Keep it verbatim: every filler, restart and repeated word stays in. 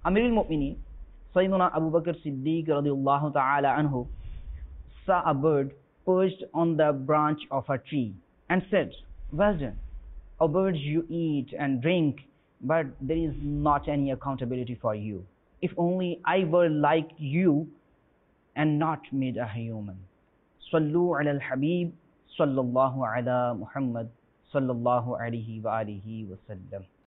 Amir al-Mu'mineen, Sayyidina Abu Bakr Siddiq radiallahu ta'ala anhu saw a bird perched on the branch of a tree and said, "Well done, O birds, you eat and drink, but there is not any accountability for you. If only I were like you and not made a human." Sallu ala al-Habib, sallallahu ala Muhammad, sallallahu alayhi wa alihi wa sallam.